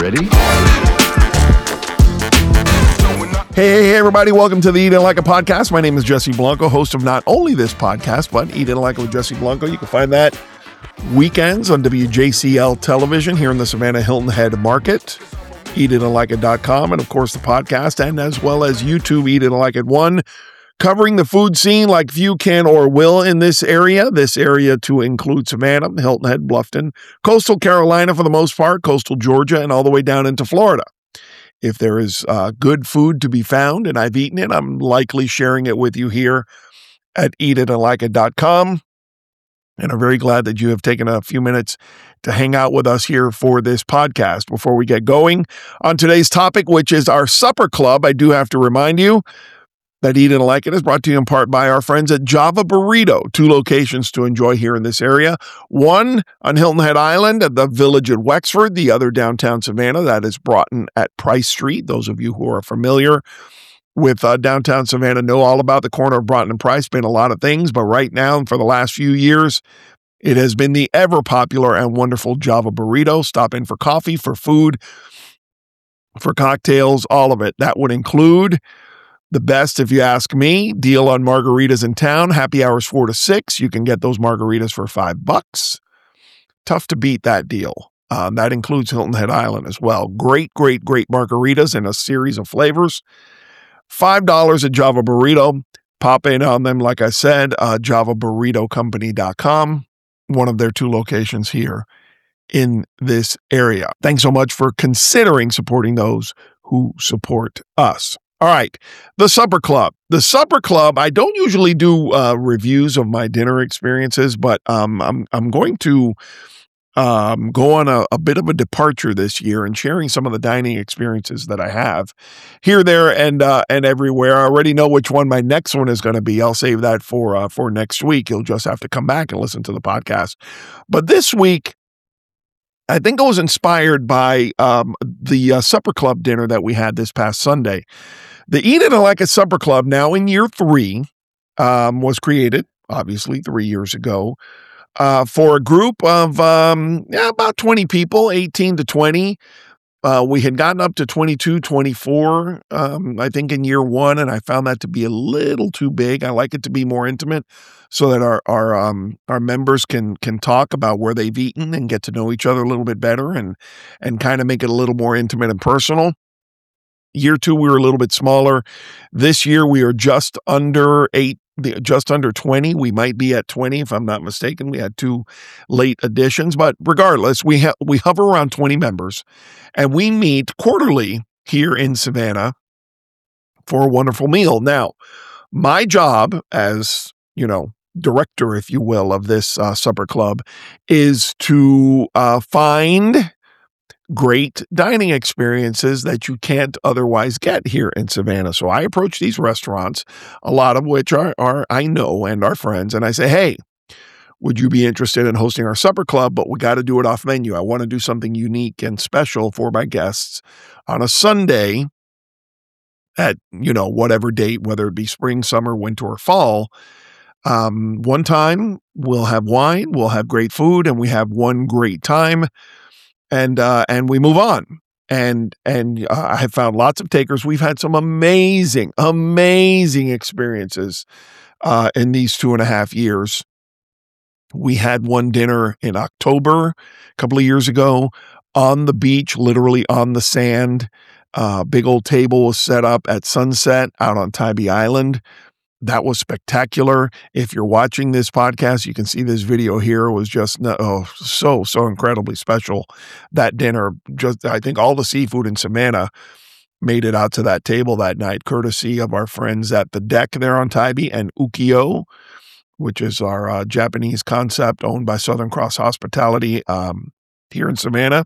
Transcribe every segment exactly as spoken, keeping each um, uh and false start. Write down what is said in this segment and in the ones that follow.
ready? Hey, hey, hey, everybody. Welcome to the Eat It Like a podcast. My name is Jesse Blanco, host of not only this podcast, but Eat It Like with Jesse Blanco. You can find that weekends on W J C L television here in the Savannah Hilton Head Market, eat it like it dot com, and of course the podcast, and as well as YouTube, Eat It Like It One, covering the food scene like few can or will in this area. This area to include Savannah, Hilton Head, Bluffton, coastal Carolina for the most part, coastal Georgia, and all the way down into Florida. If there is uh, good food to be found and I've eaten it, I'm likely sharing it with you here at eat it like it dot com. And I'm very glad that you have taken a few minutes to hang out with us here for this podcast. Before we get going on today's topic, which is our supper club, I do have to remind you that Eat It Like It is brought to you in part by our friends at Java Burrito, two locations to enjoy here in this area. One on Hilton Head Island at the Village at Wexford, the other downtown Savannah, that is Broughton at Price Street. Those of you who are familiar with uh, downtown Savannah know all about the corner of Broughton and Price. Been a lot of things, but right now and for the last few years, it has been the ever popular and wonderful Java Burrito. Stop in for coffee, for food, for cocktails, all of it. That would include the best, if you ask me, deal on margaritas in town. Happy hours four to six. You can get those margaritas for five bucks. Tough to beat that deal. Um, that includes Hilton Head Island as well. Great, great, great margaritas in a series of flavors. Five dollars at Java Burrito. Pop in on them, like I said, uh, java burrito company dot com. One of their two locations here in this area. Thanks so much for considering supporting those who support us. All right, the Supper Club. The Supper Club, I don't usually do uh, reviews of my dinner experiences, but um, I'm I'm going to um, go on a, a bit of a departure this year and sharing some of the dining experiences that I have here, there, and uh, and everywhere. I already know which one my next one is going to be. I'll save that for uh, for next week. You'll just have to come back and listen to the podcast. But this week, I think I was inspired by um, the uh, Supper Club dinner that we had this past Sunday. The Eat It Like a Supper Club, now in year three, um, was created, obviously, three years ago, uh, for a group of um, yeah, about twenty people, eighteen to twenty. Uh, we had gotten up to twenty-two, twenty-four, um, I think, in year one, and I found that to be a little too big. I like it to be more intimate so that our our um, our members can can talk about where they've eaten and get to know each other a little bit better and and kind of make it a little more intimate and personal. Year two, we were a little bit smaller. This year, we are just under eight, just under twenty. We might be at twenty, if I'm not mistaken. We had two late additions, but regardless, we have we hover around twenty members, and we meet quarterly here in Savannah for a wonderful meal. Now, my job as, you know, director, if you will, of this uh, supper club is to uh, find great dining experiences that you can't otherwise get here in Savannah. So I approach these restaurants, a lot of which are, are I know and are friends, and I say, hey, would you be interested in hosting our supper club? But we got to do it off menu. I want to do something unique and special for my guests on a Sunday at, you know, whatever date, whether it be spring, summer, winter, or fall. Um, one time we'll have wine, we'll have great food, and we have one great time. And uh, and we move on, and and uh, I have found lots of takers. We've had some amazing, amazing experiences uh, in these two and a half years. We had one dinner in October a couple of years ago on the beach, literally on the sand. Uh, big old table was set up at sunset out on Tybee Island. That was spectacular. If you're watching this podcast, you can see this video here. It was just oh, so, so incredibly special. That dinner, just I think all the seafood in Savannah made it out to that table that night, courtesy of our friends at The Deck there on Tybee and Ukiyo, which is our uh, Japanese concept owned by Southern Cross Hospitality um, here in Savannah.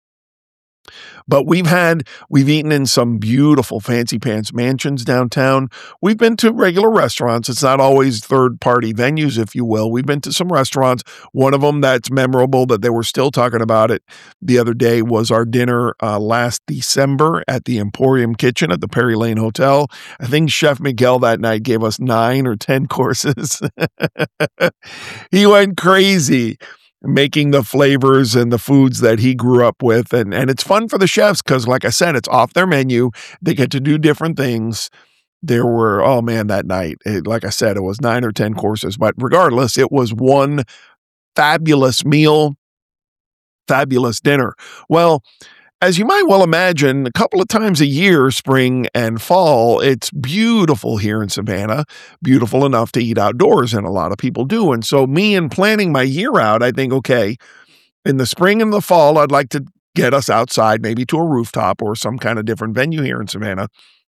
But we've had, we've eaten in some beautiful fancy pants mansions downtown. We've been to regular restaurants. It's not always third party venues, if you will. We've been to some restaurants. One of them that's memorable that they were still talking about it the other day was our dinner uh, last December at the Emporium Kitchen at the Perry Lane Hotel. I think Chef Miguel that night gave us nine or ten courses. He went crazy. making the flavors and the foods that he grew up with. And, and it's fun for the chefs because, like I said, it's off their menu. They get to do different things. There were, oh man, that night, it, like I said, it was nine or ten courses. But regardless, it was one fabulous meal, fabulous dinner. Well, as you might well imagine, a couple of times a year, spring and fall, it's beautiful here in Savannah, beautiful enough to eat outdoors, and a lot of people do. And so me in planning my year out, I think, okay, in the spring and the fall, I'd like to get us outside, maybe to a rooftop or some kind of different venue here in Savannah,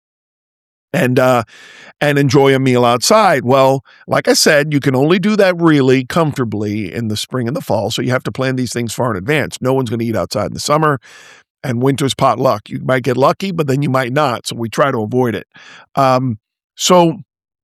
and uh, and enjoy a meal outside. Well, like I said, you can only do that really comfortably in the spring and the fall, so you have to plan these things far in advance. No one's going to eat outside in the summer. And winter's potluck. You might get lucky, but then you might not. So we try to avoid it. Um, so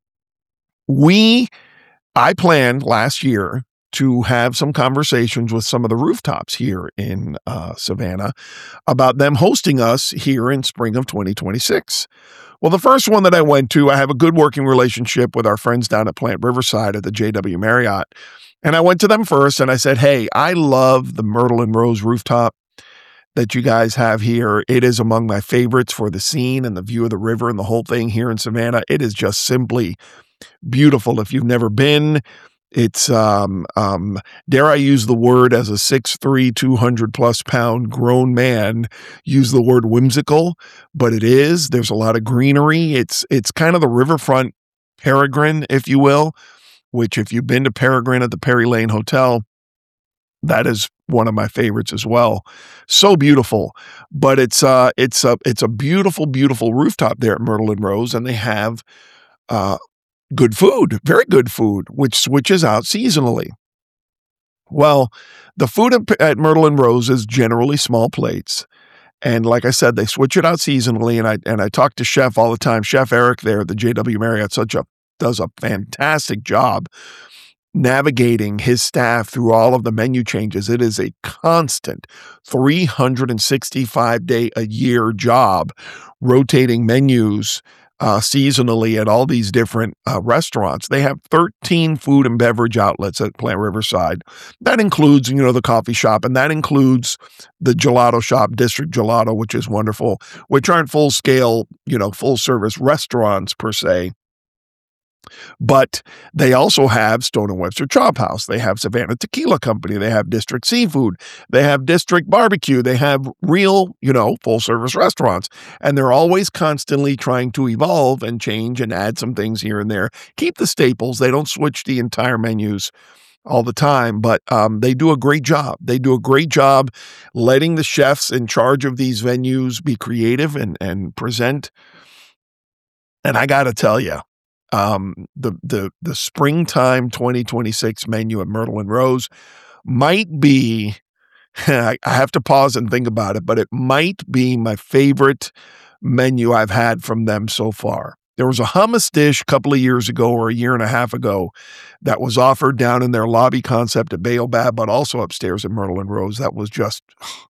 we, I planned last year to have some conversations with some of the rooftops here in uh, Savannah about them hosting us here in spring of twenty twenty-six. Well, the first one that I went to, I have a good working relationship with our friends down at Plant Riverside at the J W Marriott. And I went to them first and I said, hey, I love the Myrtle and Rose rooftop that you guys have here. It is among my favorites for the scene and the view of the river and the whole thing here in Savannah. It is just simply beautiful. If you've never been, it's, um, um, dare I use the word as a six three, two hundred plus pound grown man, use the word whimsical, but it is. There's a lot of greenery. It's, it's kind of the riverfront Peregrine, if you will, which if you've been to Peregrine at the Perry Lane Hotel, that is one of my favorites as well. So beautiful, but it's uh, it's a it's a beautiful, beautiful rooftop there at Myrtle and Rose, and they have uh, good food, very good food, which switches out seasonally. Well, the food at, at Myrtle and Rose is generally small plates, and like I said, they switch it out seasonally. And I and I talk to Chef all the time. Chef Eric there at the J W Marriott such a does a fantastic job navigating his staff through all of the menu changes. It is a constant three hundred sixty-five day a year job, rotating menus uh, seasonally at all these different uh, restaurants. They have thirteen food and beverage outlets at Plant Riverside. That includes, you know, the coffee shop, and that includes the gelato shop, District Gelato, which is wonderful, which aren't full scale, you know, full service restaurants per se. But they also have Stone and Webster Chop House. They have Savannah Tequila Company. They have District Seafood. They have District Barbecue. They have real, you know, full service restaurants. And they're always constantly trying to evolve and change and add some things here and there. Keep the staples. They don't switch the entire menus all the time, but um, they do a great job. They do a great job letting the chefs in charge of these venues be creative and, and present. And I got to tell you, Um, the, the, the springtime twenty twenty-six menu at Myrtle and Rose might be, I have to pause and think about it, but it might be my favorite menu I've had from them so far. There was a hummus dish a couple of years ago or a year and a half ago that was offered down in their lobby concept at Baobab, but also upstairs at Myrtle and Rose. That was just,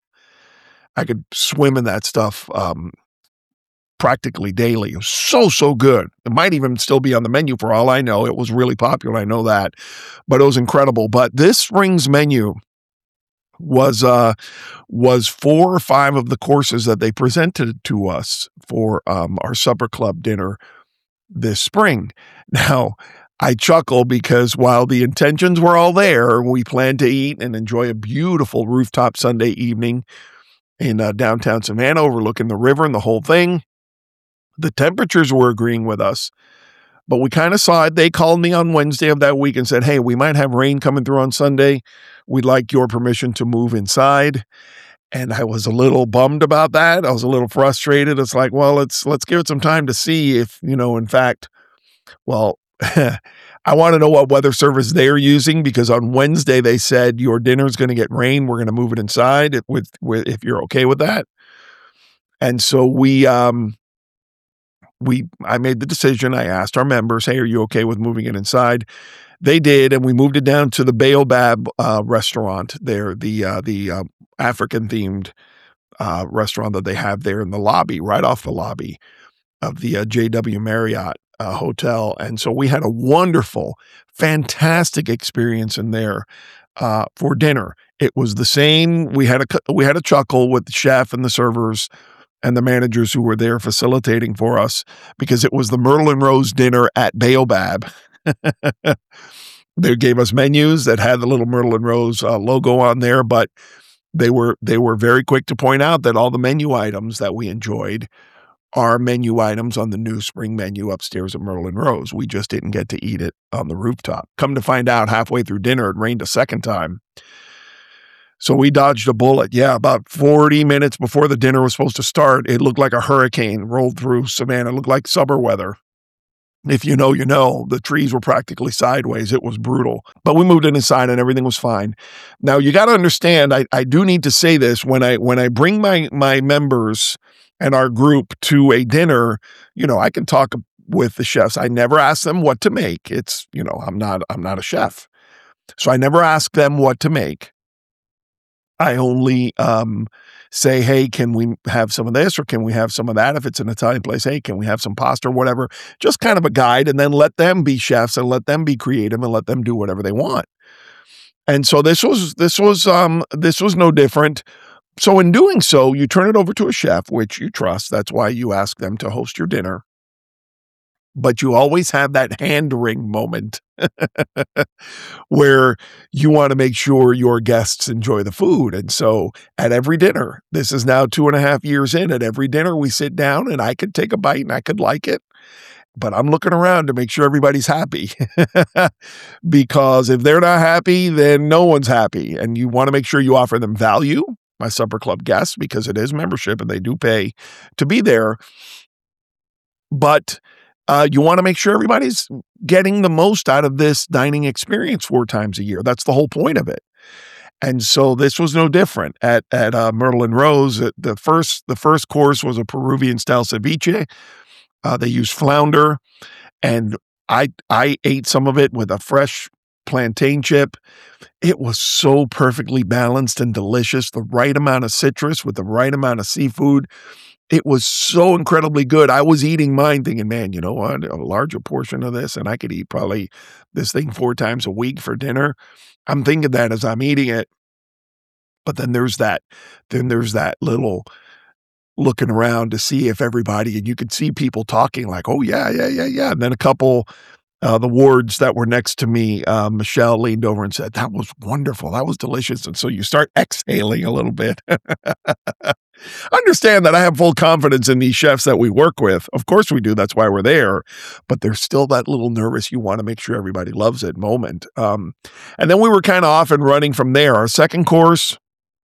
I could swim in that stuff, um, practically daily. It was so, so good. It might even still be on the menu for all I know. It was really popular. I know that, but it was incredible. But this spring's menu was, uh, was four or five of the courses that they presented to us for, um, our supper club dinner this spring. Now, I chuckle because while the intentions were all there, we planned to eat and enjoy a beautiful rooftop Sunday evening in uh, downtown Savannah overlooking the river and the whole thing. The temperatures were agreeing with us, but we kind of saw it. They called me on Wednesday of that week and said, hey, we might have rain coming through on Sunday. We'd like your permission to move inside. And I was a little bummed about that. I was a little frustrated. It's like, well, let's, let's give it some time to see if, you know, in fact, well, I want to know what weather service they're using, because on Wednesday they said your dinner's going to get rain. We're going to move it inside with, with, if you're okay with that. And so we, um, We, I made the decision. I asked our members, hey, are you okay with moving it inside? They did. And we moved it down to the Baobab uh, restaurant there, the, uh, the uh, African themed uh, restaurant that they have there in the lobby, right off the lobby of the uh, J W Marriott uh, Hotel. And so we had a wonderful, fantastic experience in there. uh, for dinner. It was the same. We had a we had a chuckle with the chef and the servers and the managers who were there facilitating for us, because it was the Myrtle and Rose dinner at Baobab. They gave us menus that had the little Myrtle and Rose uh, logo on there, but they were they were very quick to point out that all the menu items that we enjoyed are menu items on the new spring menu upstairs at Myrtle and Rose. We just didn't get to eat it on the rooftop. Come to find out, halfway through dinner, it rained a second time. So we dodged a bullet. Yeah, about forty minutes before the dinner was supposed to start, it looked like a hurricane rolled through Savannah. It looked like summer weather. If you know, you know. The trees were practically sideways. It was brutal. But we moved it inside and everything was fine. Now, you got to understand, I, I do need to say this. When I when I bring my my members and our group to a dinner, you know, I can talk with the chefs. I never ask them what to make. It's, you know, I'm not I'm not a chef. So I never ask them what to make. I only um, say, hey, can we have some of this or can we have some of that? If it's an Italian place, hey, can we have some pasta or whatever? Just kind of a guide, and then let them be chefs and let them be creative and let them do whatever they want. And so this was this was um, this was no different. So in doing so, you turn it over to a chef, which you trust. That's why you ask them to host your dinner. But you always have that hand-wring moment where you want to make sure your guests enjoy the food. And so at every dinner, this is now two and a half years in, at every dinner we sit down and I could take a bite and I could like it, but I'm looking around to make sure everybody's happy. Because if they're not happy, then no one's happy. And you want to make sure you offer them value, my Supper Club guests, because it is membership and they do pay to be there. But Uh, you want to make sure everybody's getting the most out of this dining experience four times a year. That's the whole point of it. And so this was no different at at uh, Myrtle and Rose. The first the first course was a Peruvian style ceviche. Uh, they used flounder, and I I ate some of it with a fresh plantain chip. It was so perfectly balanced and delicious. The right amount of citrus with the right amount of seafood. It was so incredibly good. I was eating mine thinking, man, you know what? A larger portion of this, and I could eat probably this thing four times a week for dinner. I'm thinking that as I'm eating it. But then there's that, then there's that little looking around to see if everybody, and you could see people talking like, oh, yeah, yeah, yeah, yeah. And then a couple, uh, the wards that were next to me, uh, Michelle leaned over and said, that was wonderful. That was delicious. And so you start exhaling a little bit. Understand that I have full confidence in these chefs that we work with. Of course we do. That's why we're there. But there's still that little nervous, you want to make sure everybody loves it moment. Um, and then we were kind of off and running from there. Our second course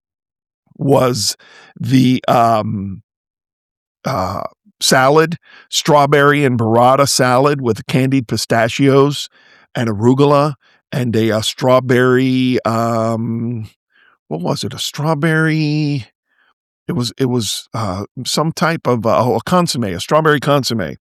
was the um, uh, salad, strawberry and burrata salad with candied pistachios and arugula and a, a strawberry, um, what was it? A strawberry... It was it was uh, some type of uh, oh, a consomme, a strawberry consomme.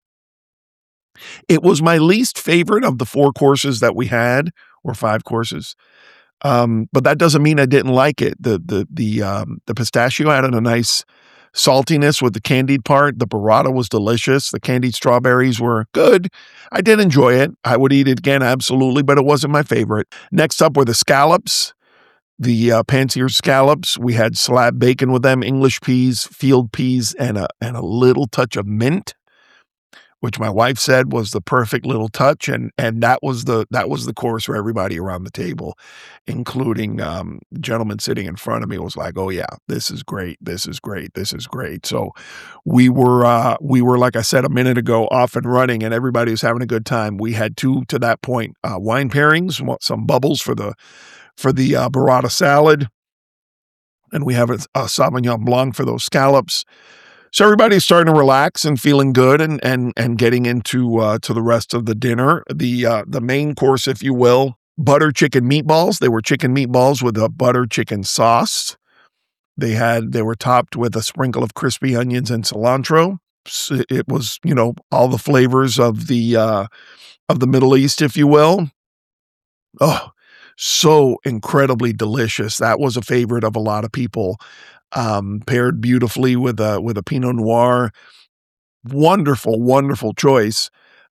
It was my least favorite of the four courses that we had, or five courses. Um, but that doesn't mean I didn't like it. The the the um, the pistachio added a nice saltiness with the candied part. The burrata was delicious. The candied strawberries were good. I did enjoy it. I would eat it again, absolutely, but it wasn't my favorite. Next up were the scallops. The uh, pan-seared scallops, we had slab bacon with them, English peas, field peas, and a and a little touch of mint, which my wife said was the perfect little touch, and and that was the that was the course for everybody around the table, including um, the gentleman sitting in front of me was like, "Oh yeah, this is great, this is great, this is great." So we were uh, we were like I said a minute ago, off and running, and everybody was having a good time. We had two to that point uh, wine pairings, some bubbles for the. for the uh, burrata salad, and we have a, a Sauvignon Blanc for those scallops. So everybody's starting to relax and feeling good, and and and getting into uh, to the rest of the dinner. The uh, the main course, if you will, butter chicken meatballs. They were chicken meatballs with a butter chicken sauce. They had they were topped with a sprinkle of crispy onions and cilantro. So it was, you know, all the flavors of the uh, of the Middle East, if you will. Oh. So incredibly delicious. That was a favorite of a lot of people. Um, paired beautifully with a with a Pinot Noir. Wonderful, wonderful choice.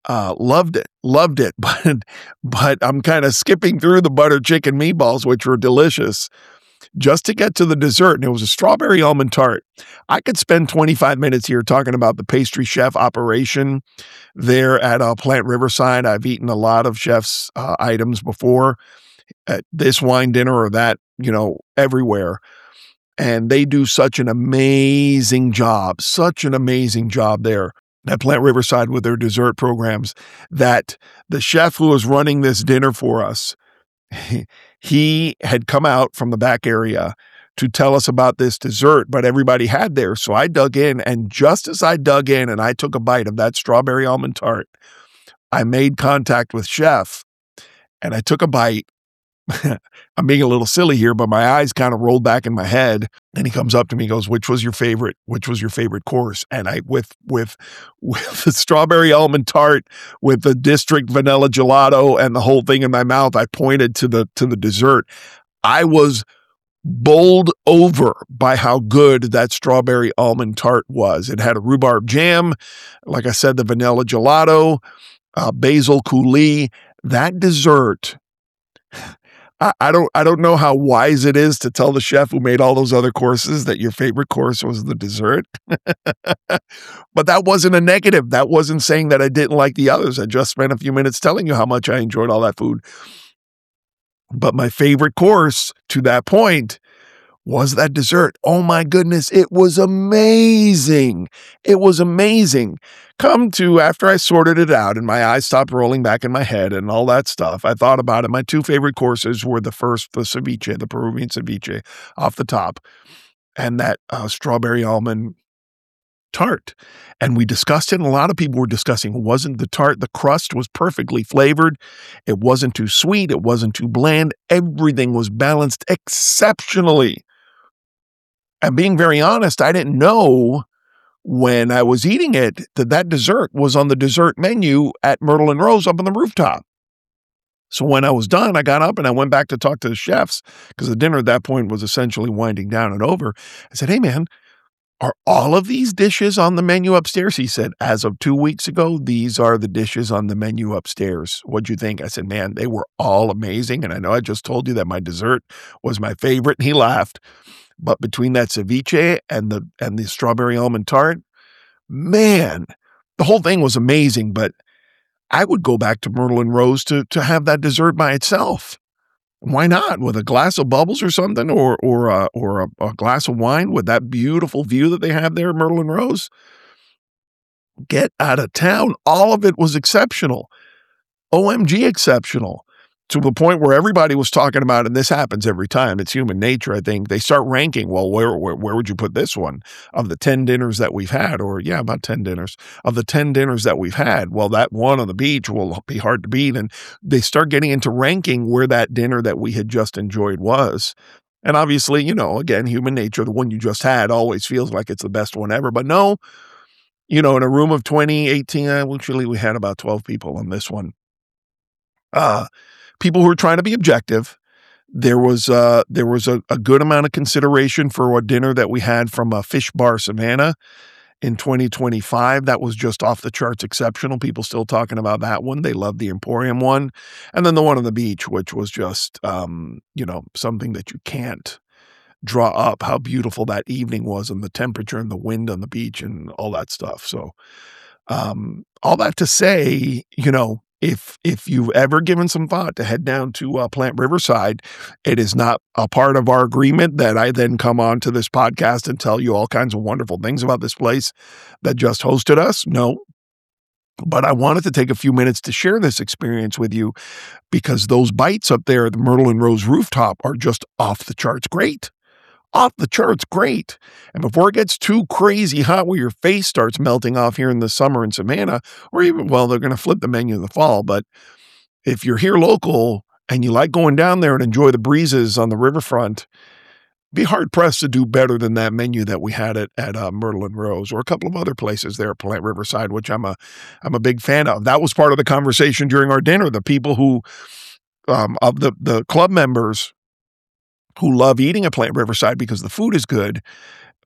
Uh, loved it, loved it. But, but I'm kind of skipping through the butter chicken meatballs, which were delicious, just to get to the dessert. And it was a strawberry almond tart. I could spend twenty-five minutes here talking about the pastry chef operation there at uh, Plant Riverside. I've eaten a lot of chef's uh, items before at this wine dinner or that, you know, everywhere. And they do such an amazing job, such an amazing job there at Plant Riverside with their dessert programs, that the chef who was running this dinner for us, he had come out from the back area to tell us about this dessert, but everybody had theirs. So I dug in, and just as I dug in and I took a bite of that strawberry almond tart, I made contact with Chef, and I took a bite. I'm being a little silly here, but my eyes kind of rolled back in my head. And he comes up to me and goes, which was your favorite? Which was your favorite course? And I, with, with, with the strawberry almond tart, with the district vanilla gelato and the whole thing in my mouth, I pointed to the, to the dessert. I was bowled over by how good that strawberry almond tart was. It had a rhubarb jam. Like I said, the vanilla gelato, uh, basil coulis. That dessert, I, I don't I don't know how wise it is to tell the chef who made all those other courses that your favorite course was the dessert. But that wasn't a negative. That wasn't saying that I didn't like the others. I just spent a few minutes telling you how much I enjoyed all that food. But my favorite course to that point was that dessert. Oh my goodness, it was amazing. It was amazing. Come to, after I sorted it out and my eyes stopped rolling back in my head and all that stuff, I thought about it. My two favorite courses were the first, the ceviche, the Peruvian ceviche off the top, and that uh, strawberry almond tart. And we discussed it, and a lot of people were discussing it wasn't the tart. The crust was perfectly flavored. It wasn't too sweet. It wasn't too bland. Everything was balanced exceptionally. And being very honest, I didn't know when I was eating it that that dessert was on the dessert menu at Myrtle and Rose up on the rooftop. So when I was done, I got up and I went back to talk to the chefs, because the dinner at that point was essentially winding down and over. I said, hey man, are all of these dishes on the menu upstairs? He said, as of two weeks ago, these are the dishes on the menu upstairs. What'd you think? I said, man, they were all amazing. And I know I just told you that my dessert was my favorite. And he laughed. But between that ceviche and the and the strawberry almond tart, man, the whole thing was amazing. But I would go back to Myrtle and Rose to to have that dessert by itself. Why not? With a glass of bubbles or something, or or a, or a, a glass of wine with that beautiful view that they have there at Myrtle and Rose. Get out of town. All of it was exceptional. O M G exceptional. To the point where everybody was talking about, and this happens every time, it's human nature, I think, they start ranking, well, where, where where would you put this one? Of the ten dinners that we've had, or yeah, about ten dinners, of the ten dinners that we've had, well, that one on the beach will be hard to beat. And they start getting into ranking where that dinner that we had just enjoyed was. And obviously, you know, again, human nature, the one you just had always feels like it's the best one ever. But no, you know, in a room of twenty, eighteen, actually we had about twelve people on this one. Uh, people who were trying to be objective. There was uh, there was a, a good amount of consideration for a dinner that we had from a Fish Bar Savannah in twenty twenty-five. That was just off the charts exceptional. People still talking about that one. They loved the Emporium one. And then the one on the beach, which was just, um, you know, something that you can't draw up how beautiful that evening was, and the temperature and the wind on the beach and all that stuff. So um, all that to say, you know, If if you've ever given some thought to head down to uh, Plant Riverside, it is not a part of our agreement that I then come on to this podcast and tell you all kinds of wonderful things about this place that just hosted us. No. But I wanted to take a few minutes to share this experience with you, because those bites up there at the Myrtle and Rose rooftop are just off the charts great. Off the charts great. And before it gets too crazy hot where your face starts melting off here in the summer in Savannah, or even, well, they're going to flip the menu in the fall. But if you're here local and you like going down there and enjoy the breezes on the riverfront, be hard pressed to do better than that menu that we had at, at uh, Myrtle and Rose, or a couple of other places there at Plant Riverside, which I'm a, I'm a big fan of. That was part of the conversation during our dinner. The people who, um, of the, the club members who love eating at Plant Riverside because the food is good,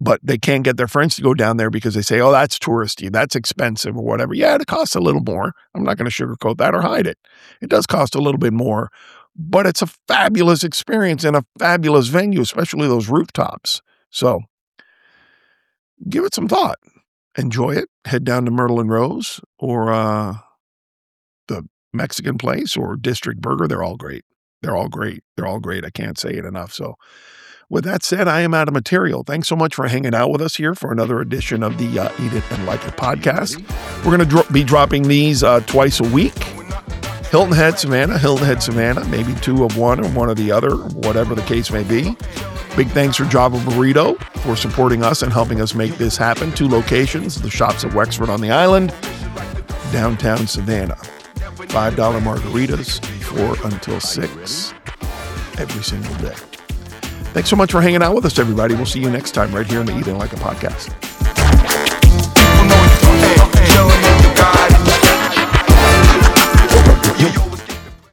but they can't get their friends to go down there because they say, oh, that's touristy, that's expensive or whatever. Yeah, it costs a little more. I'm not going to sugarcoat that or hide it. It does cost a little bit more, but it's a fabulous experience and a fabulous venue, especially those rooftops. So give it some thought. Enjoy it. Head down to Myrtle and Rose or uh, the Mexican place or District Burger. They're all great. They're all great. They're all great. I can't say it enough. So with that said, I am out of material. Thanks so much for hanging out with us here for another edition of the uh, Eat It and Like It podcast. We're going to dro- be dropping these uh, twice a week. Hilton Head, Savannah, Hilton Head, Savannah, maybe two of one or one of the other, whatever the case may be. Big thanks for Java Burrito for supporting us and helping us make this happen. Two locations, the shops at Wexford on the Island, downtown Savannah. five dollar margaritas, four until six, every single day. Thanks so much for hanging out with us, everybody. We'll see you next time right here on the Eat It Like It podcast.